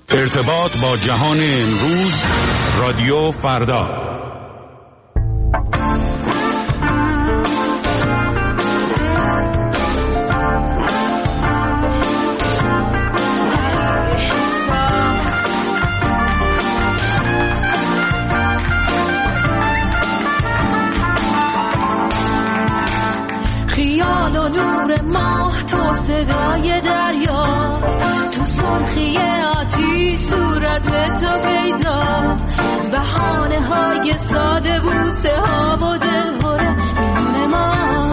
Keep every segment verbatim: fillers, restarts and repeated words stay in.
ارتباط با جهان امروز، رادیو فردا. خیال و نور ماه، تو صدای دریا، تو سرخی آتیش صورت تو پیدا، بهانه های ساده، بوسه ها و دلهوره میون ما.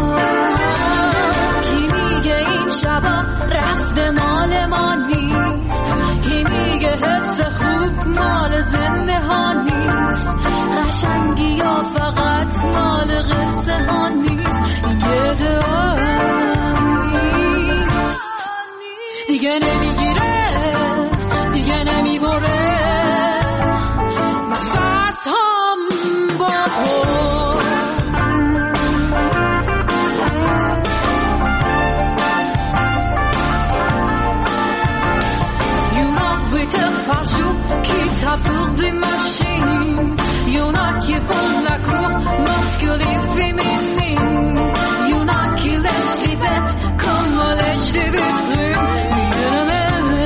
کی میگه این شبا رفت مال ما نیست، کی میگه حس خوب مال زنده ها نیست، قشنگی یا فقط مال قصه ها نیست، یه دعا نیست دیگه نمیگیره، دیگه نمیبره نفس هم با تو. Qui tape pour des machines, y'en a qui font la cour masculine féminine, y'en a qui laissent les bêtes comme on lèche des vitrines.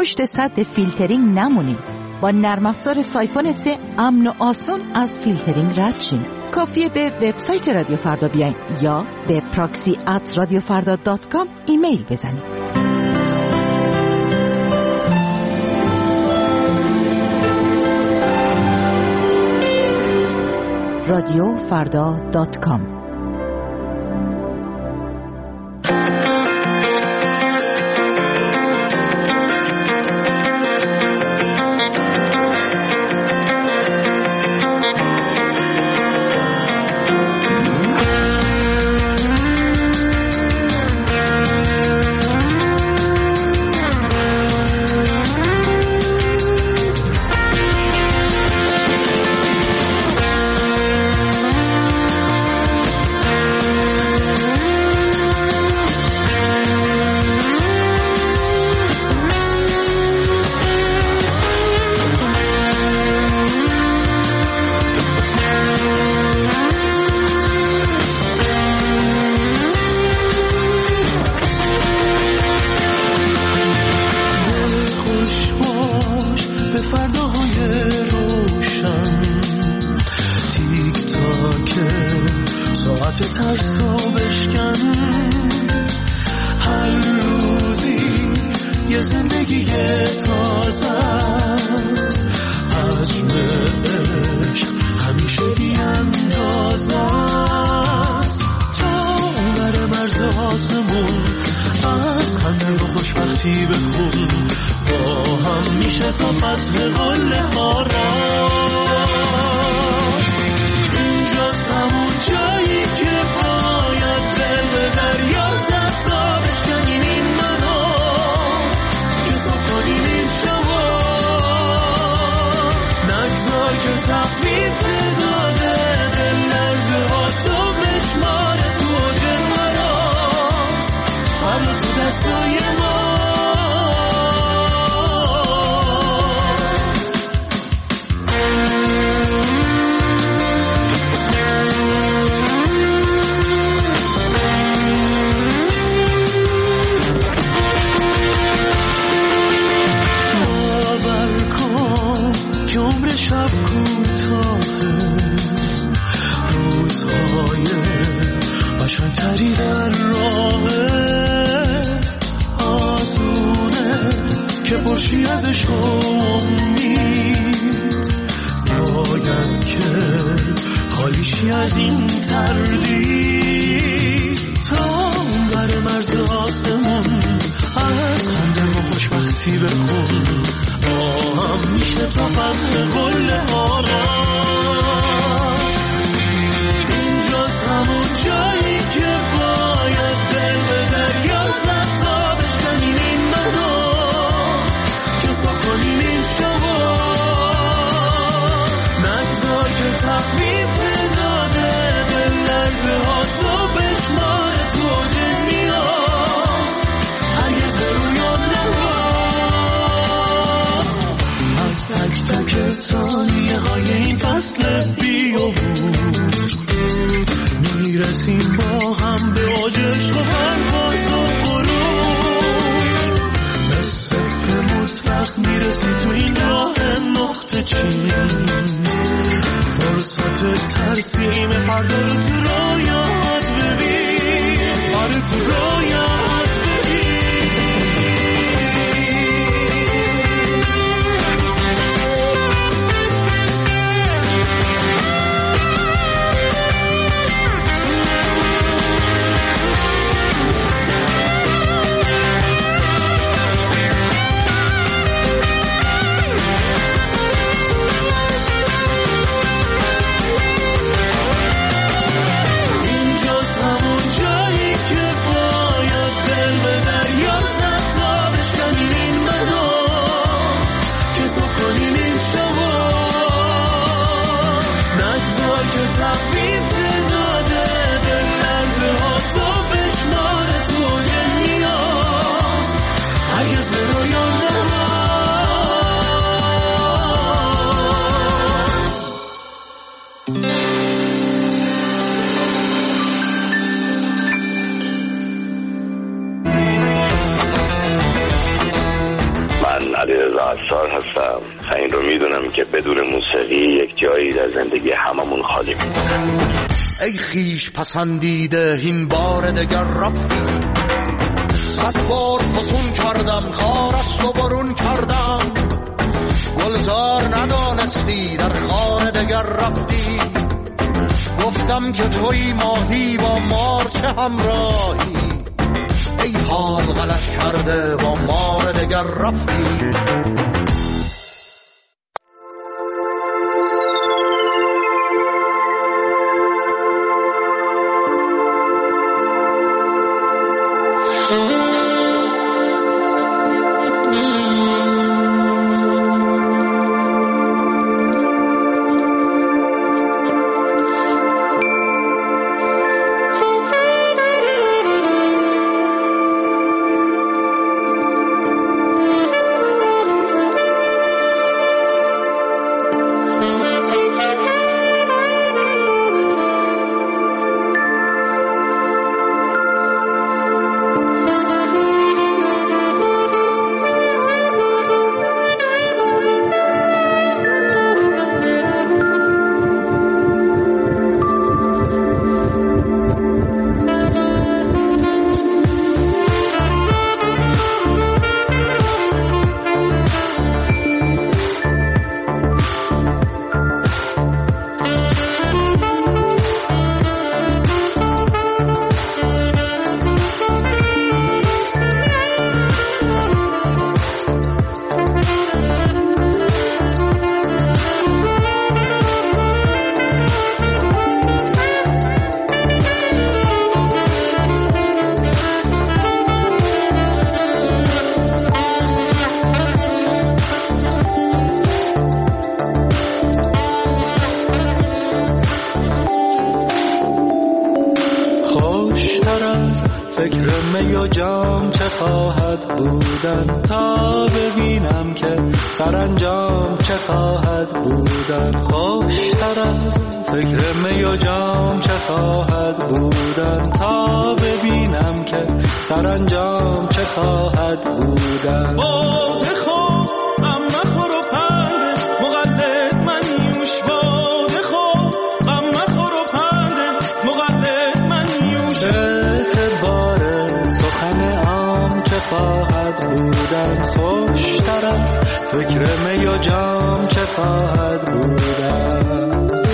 پشت سد فیلترینگ نمونین. با نرم افزار سایفون سه امن و آسان از فیلترینگ رد شین. کافیه به وبسایت رادیو فردا بیاین یا به پراکسی ات رادیو فردا دات کام ایمیل بزنید. رادیو فردا دات کام. نصار هستم و این رو میدونم که بدون موسیقی یک جایی در زندگی هممون خالی میمونه. ای خیش پسندیده این بار دگر رفتی، صد بار فسون کردم خارست و برون کردم، گلزار ندانستی در خانه دگر رفتی، گفتم که توی ماهی با مار چه همراهی، ای حال غلط کرده با مار دگر رفتی. جام چه خواهد بودن تا ببینم که سرانجام چه خواهد بودن، خوشتر از فکر می و جام چه خواهد بودن تا ببینم که سرانجام چه خواهد بودن. باده خوب غم مخور و پنده مقلد من یوش، باده خوب غم مخور و پنده مقلد من یوش، اعتبار سخن عام چه خواهد بودن، خوشتر از فکر می و جام چه خواهد بودن.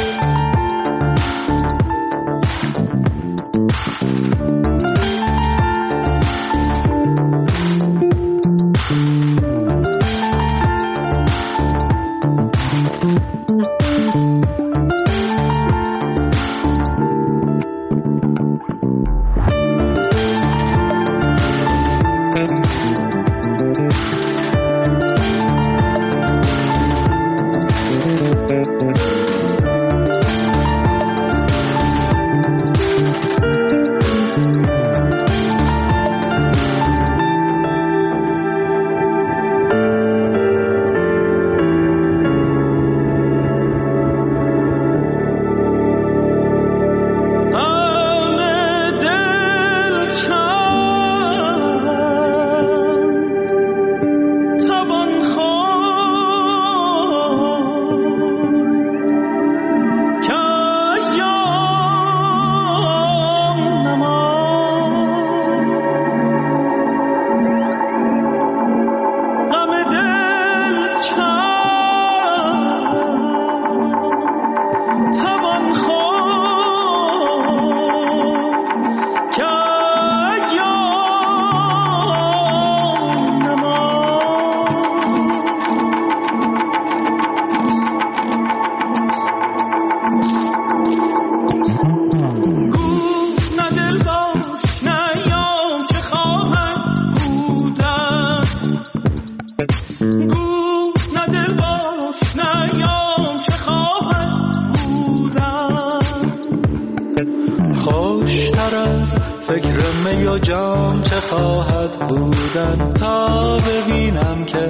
خوشتر از فکر می و جام چه خواهد بودن تا ببینم که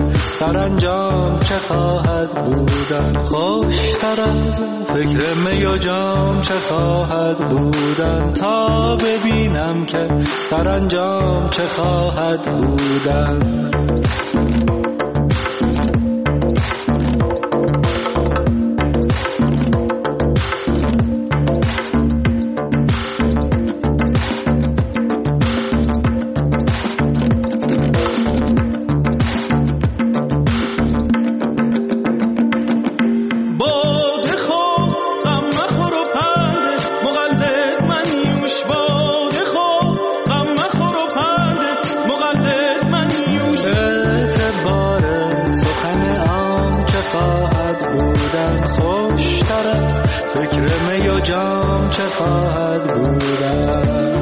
سرانجام چه خواهد بودن، خوشتر از فکر می و جام چه خواهد بودن تا ببینم که سرانجام چه خواهد بودن. جام چه خواهد بودن.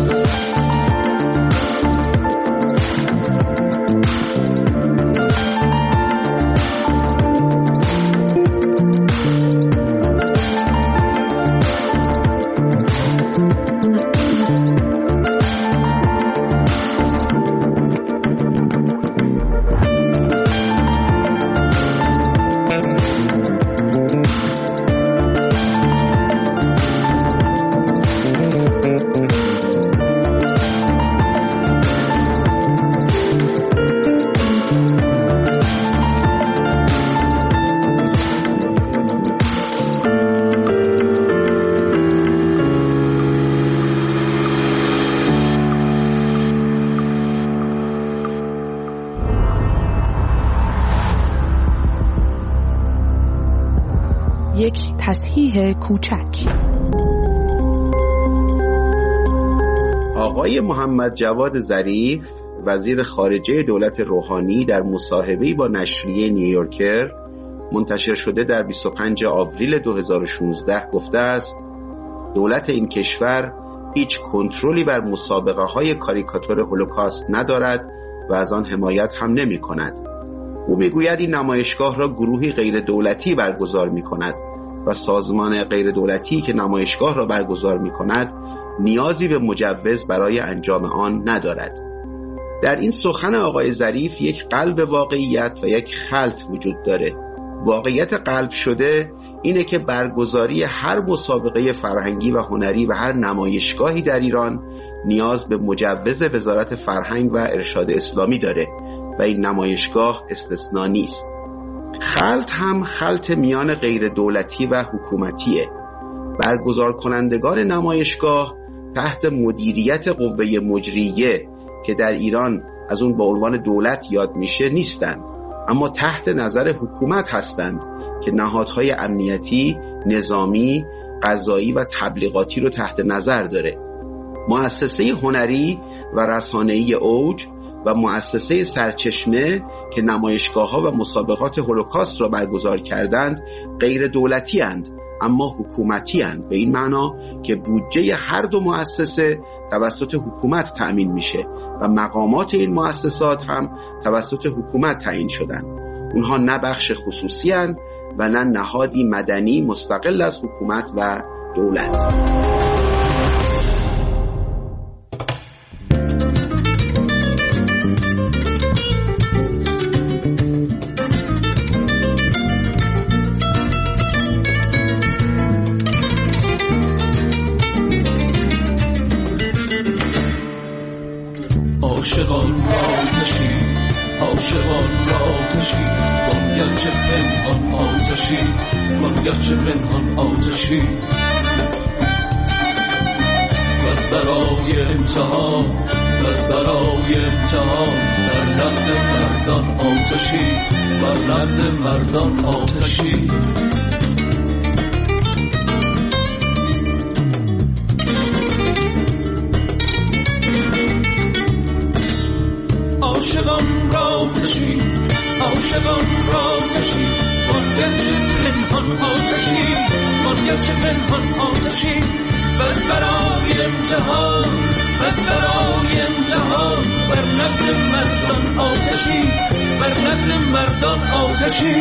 یک تصحیح کوچک. آقای محمد جواد ظریف وزیر خارجه دولت روحانی در مصاحبه‌ای با نشریه نیویورکر منتشر شده در بیست و پنجم آوریل دو هزار و شانزده گفته است دولت این کشور هیچ کنترلی بر مسابقه‌های کاریکاتور هولوکاست ندارد و از آن حمایت هم نمی‌کند. او میگوید این نمایشگاه را گروهی غیر دولتی برگزار می‌کند و سازمان غیر دولتی که نمایشگاه را برگزار می‌کند نیازی به مجوز برای انجام آن ندارد. در این سخن آقای ظریف یک قلب واقعیت و یک خلط وجود داره. واقعیت قلب شده اینه که برگزاری هر مسابقه فرهنگی و هنری و هر نمایشگاهی در ایران نیاز به مجوز وزارت فرهنگ و ارشاد اسلامی داره و این نمایشگاه استثنا نیست. خلط هم خلط میان غیر دولتی و حکومتیه. برگزار کنندگان نمایشگاه تحت مدیریت قوه مجریه که در ایران از اون با عنوان دولت یاد میشه نیستن، اما تحت نظر حکومت هستند که نهادهای امنیتی، نظامی، قضایی و تبلیغاتی رو تحت نظر داره. مؤسسه هنری و رسانه‌ای اوج و مؤسسه سرچشمه که نمایشگاه‌ها و مسابقات هولوکاست را برگزار کردند غیر دولتی اند اما حکومتی اند، به این معنا که بودجه هر دو مؤسسه توسط حکومت تأمین میشه و مقامات این مؤسسات هم توسط حکومت تعیین شدن. اونها نه بخش خصوصی اند و نه نهادی مدنی مستقل از حکومت و دولت. عاشقان آتشی، عاشقان آتشی، باید چه پنهان آتشی، باید چه پنهان آتشی. بس برای امتحان، بس برای امتحان، بر نقد مردان آتشی، بر نقد مردان آتشی. عاشقان را کشی، عاشقان را کشی، باید چه پنهان آتشی، باید چه پنهان آتشی. بس برای امتحان، بس برای امتحان، بر نقد مردان آتشی، بر نقد مردان آتشی.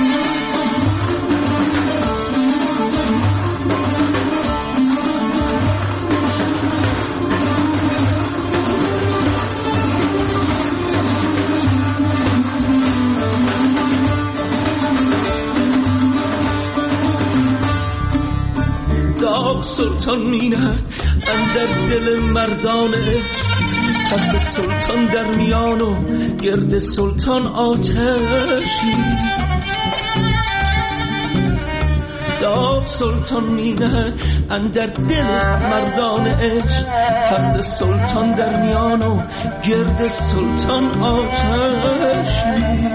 سلطان میند اندر دل مردانه، تخت سلطان در میان و گرد سلطان آتشی. داغ سلطان میند اندر دل مردان عشق، تخت سلطان در میان و گرد سلطان آتشی.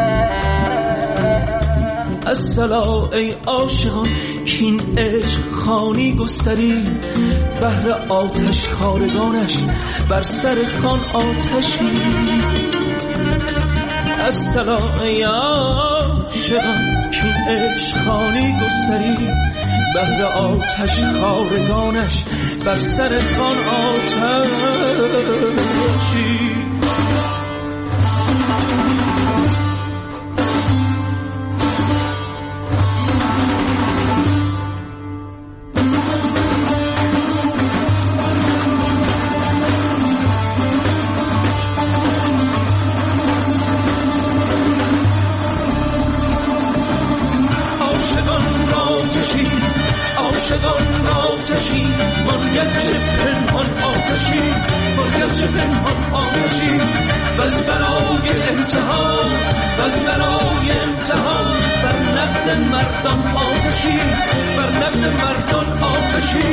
الصلا ای عاشقان کین عشق خانی گستری، بهر آتش خارگانش بر سر خان آتشی. الصلا ای عاشقان کین عشق خانی گستری، بهر آتش خارگانش بر سرتان آتشی. عاشقان آتشی من گرچه پنهان آتشی من گرچه پنهان آتشی بس برای امتحان بس برای امتحان بر نقد مردم آتشی بر نقد مردم آتشی.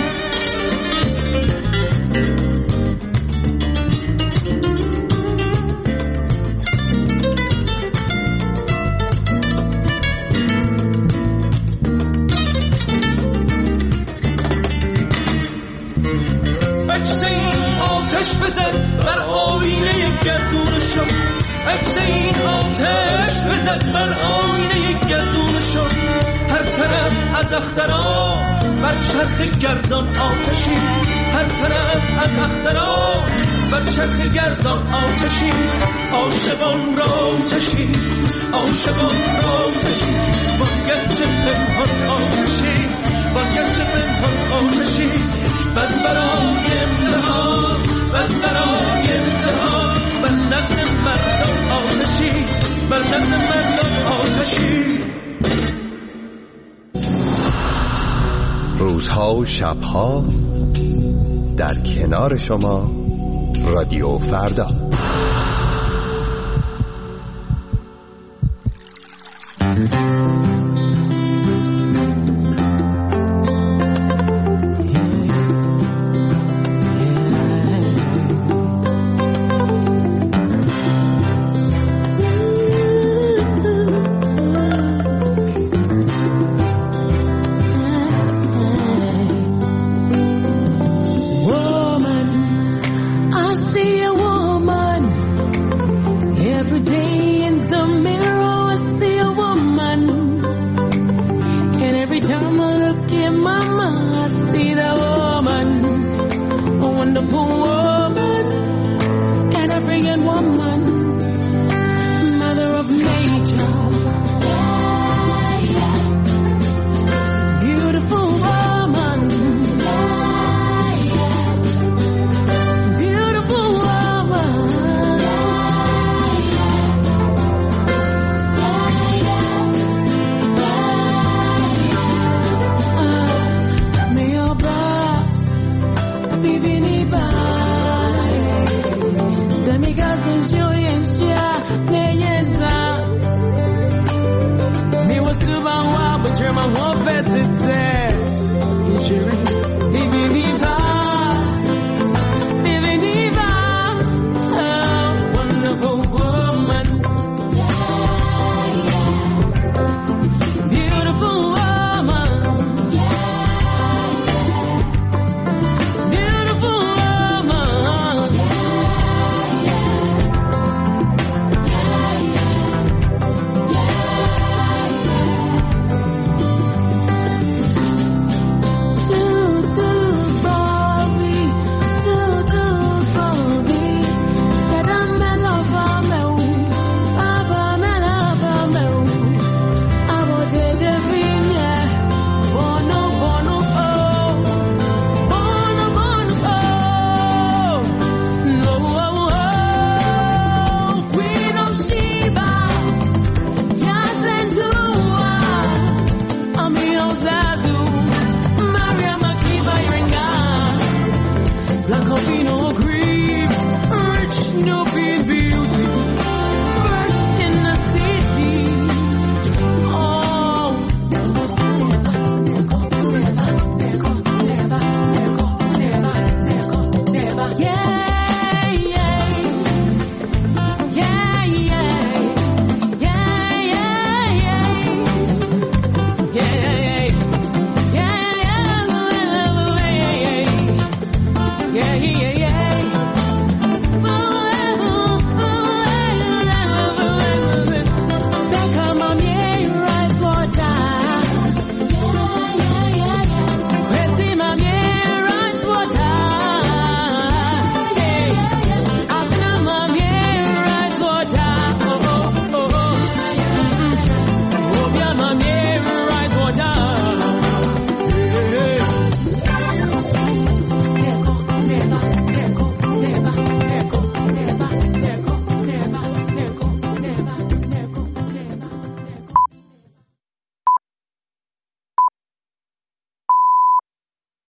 آتش بزن بر آینه گردونشون، عکس این آتش بزن بر آینه گردونشون. هر طرف از اخترا بر چرخ گردان آتشی، هر طرف از اخترا بر چرخ گردان آتشی. عاشقان را آتشی عاشقان را آتشی من گرچه پنهان آتشی من گرچه پنهان آتشی بس برای امتحان بس برای امتحان بر نقد مردم آتشی بر نقد مردم آتشی. روزها و شبها در کنار شما رادیو فردا.